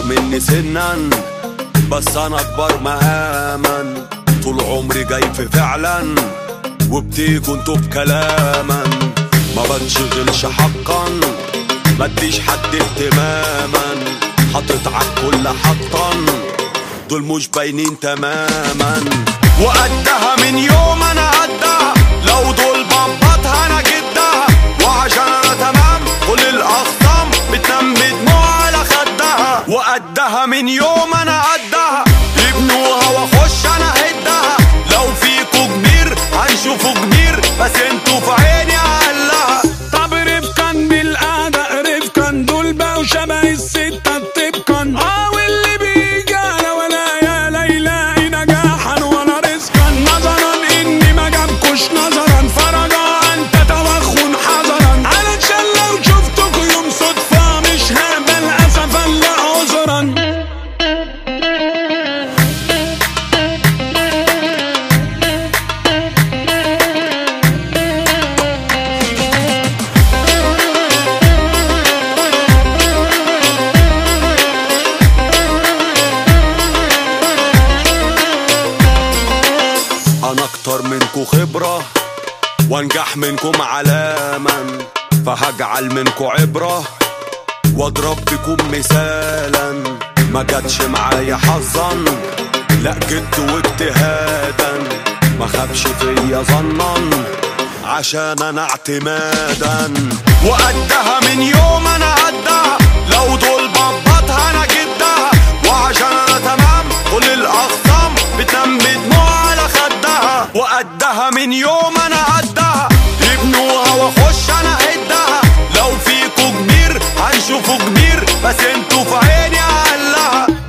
مني سنا بس انا اكبر مقاما. طول عمري جاي في فعلا وبتيجوا انتوا بكلاما. ما بنشغلش حقا مديش حد اهتماما. حاطط عالكل حطا دول مش باينين تماما. وقدها من يوم انا قدها لو دول باباتها انا جدها. وعشان انا تمام كل الاخصام بتنام بدموع على خدها. وقدها من يوم انا قدها يبنوها واخش انا هدها. لو فيكوا كبير هنشوفوا كبير بس انتوا في عيني اقلها. طب رفقا بالقعدة رفقا دول بقوا شبه الستة طبقا. واللي بيجي على ولا يا ليلى نجاحا ولا رزقا. نظرا اني ما جابكوش نظرا فرجا انت توخن حذرا. علشان لو شفتكوا يوم صدفة مش هقبل اسفا لا عذرا. انا اكتر منكو خبرة وانجح منكم علاما. فهجعل منكو عبرة واضرب بكم مثالا. ما جاتش معايا حظا لا جد واجتهادا. ما خابش فيا ظنا عشان انا اعتمادا. وقدها من يوم انا قدها لو دول باباتها انا جدها. وعشان انا تمام كل الاخصام بتنام بدموع على خدها. وقدها من يوم انا قدها يبنوها واخش انا هدها. لو فيكوا كبير هنشوفوا كبير بس انتوا في عيني اقلها.